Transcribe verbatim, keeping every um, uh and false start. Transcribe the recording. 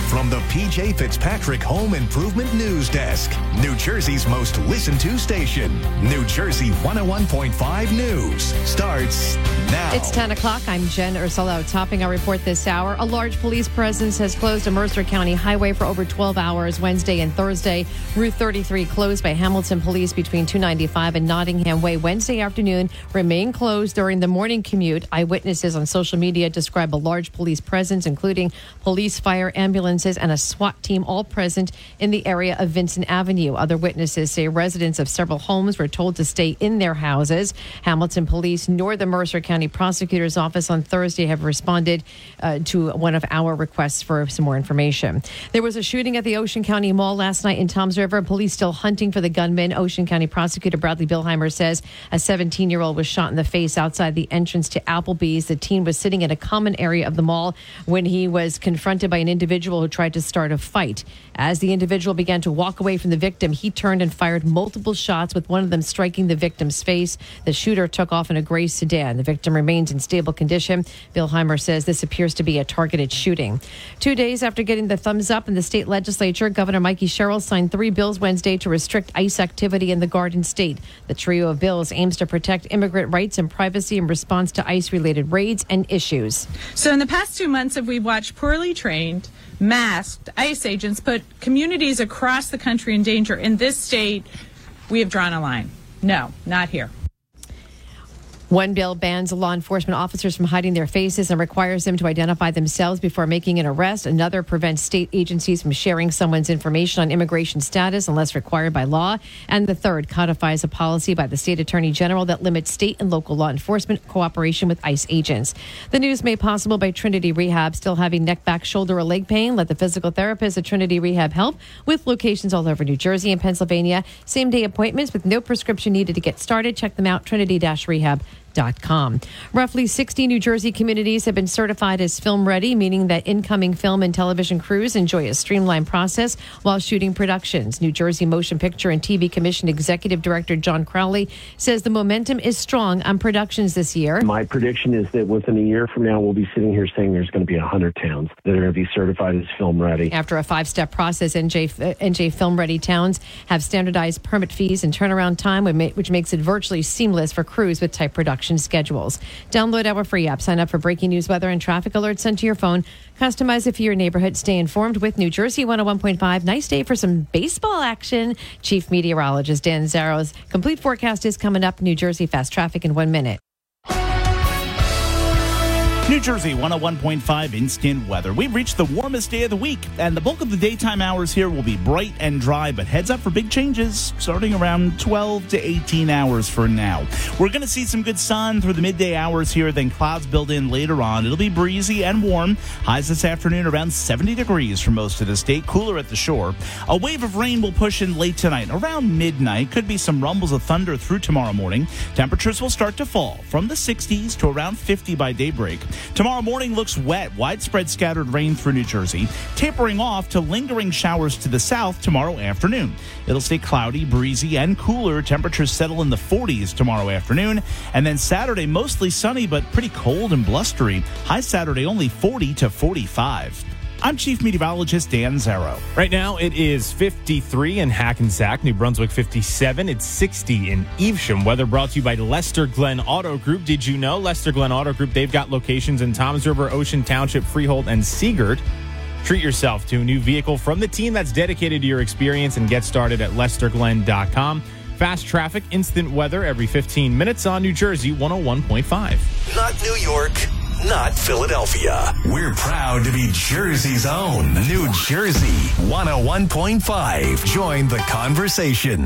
from the P J Fitzpatrick Home Improvement News Desk, New Jersey's most listened to station. New Jersey one oh one point five News starts now. It's ten o'clock. I'm Jen Ursulo. Topping our report this hour, a large police presence has closed a Mercer County highway for over twelve hours Wednesday and Thursday. Route thirty-three closed by Hamilton Police between two ninety-five and Nottingham Way Wednesday afternoon remain closed during the morning commute. Eyewitnesses on social media describe a large police presence, including police, fire, ambulances, and a SWAT team all present in the area of Vincent Avenue. Other witnesses say residents of several homes were told to stay in their houses. Hamilton Police nor the Mercer County Prosecutor's Office on Thursday have responded uh, to one of our requests for some more information. There was a shooting at the Ocean County Mall last night in Toms River. Police still hunting for the gunman. Ocean County Prosecutor Bradley Billheimer says a seventeen-year-old was shot in the face outside the entrance to Applebee's. The teen was sitting in a common area of the mall when he was confronted by an individual who tried to start a fight. As the individual began to walk away from the victim, he turned and fired multiple shots, with one of them striking the victim's face. The shooter took off in a gray sedan. The victim remains in stable condition. Billheimer says this appears to be a targeted shooting. Two days after getting the thumbs up in the state legislature, Governor Mikey Sherrill signed three bills Wednesday to restrict ICE activity in the Garden State. The trio of bills aims to protect immigrant rights and privacy in response to ICE-related raids and issues. So in the past two months, we've watched poorly trained, masked ICE agents put communities across the country in danger. In this state, we have drawn a line. No, not here. One bill bans law enforcement officers from hiding their faces and requires them to identify themselves before making an arrest. Another prevents state agencies from sharing someone's information on immigration status unless required by law. And the third codifies a policy by the state attorney general that limits state and local law enforcement cooperation with ICE agents. The news made possible by Trinity Rehab. Still having neck, back, shoulder, or leg pain? Let the physical therapist at Trinity Rehab help, with locations all over New Jersey and Pennsylvania. Same-day appointments with no prescription needed to get started. Check them out, trinity dash rehab dot com. Roughly sixty New Jersey communities have been certified as film ready, meaning that incoming film and television crews enjoy a streamlined process while shooting productions. New Jersey Motion Picture and T V Commission Executive Director John Crowley says the momentum is strong on productions this year. My prediction is that within a year from now, we'll be sitting here saying there's going to be one hundred towns that are going to be certified as film ready. After a five-step process, N J, N J film ready towns have standardized permit fees and turnaround time, which makes it virtually seamless for crews with tight production schedules. Download our free app, sign up for breaking news, weather, and traffic alerts sent to your phone. Customize it for your neighborhood. Stay informed with New Jersey one oh one point five. Nice day for some baseball action. Chief Meteorologist Dan Zarrow's complete forecast is coming up. New Jersey fast traffic in one minute. New Jersey one oh one point five instant weather. We've reached the warmest day of the week, and the bulk of the daytime hours here will be bright and dry, but heads up for big changes starting around twelve to eighteen hours for now. We're going to see some good sun through the midday hours here, then clouds build in later on. It'll be breezy and warm. Highs this afternoon around seventy degrees for most of the state, cooler at the shore. A wave of rain will push in late tonight around midnight. Could be some rumbles of thunder through tomorrow morning. Temperatures will start to fall from the sixties to around fifty by daybreak. Tomorrow morning looks wet. Widespread scattered rain through New Jersey, tapering off to lingering showers to the south tomorrow afternoon. It'll stay cloudy, breezy, and cooler. Temperatures settle in the forties tomorrow afternoon. And then Saturday, mostly sunny, but pretty cold and blustery. High Saturday only forty to forty-five. I'm Chief Meteorologist Dan Zarrow. Right now, it is fifty-three in Hackensack, New Brunswick fifty-seven. It's sixty in Evesham. Weather brought to you by Lester Glen Auto Group. Did you know Lester Glen Auto Group, they've got locations in Toms River, Ocean Township, Freehold, and Seagirt. Treat yourself to a new vehicle from the team that's dedicated to your experience and get started at lester glen dot com. Fast traffic, instant weather every fifteen minutes on New Jersey one oh one point five. Not New York. Not Philadelphia. We're proud to be Jersey's own New Jersey one oh one point five. Join the conversation.